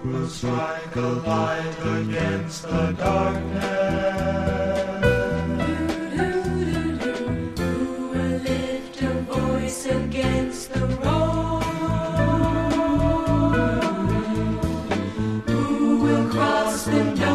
will strike a light against the darkness? Who will lift a voice against the wrong? Who will cross the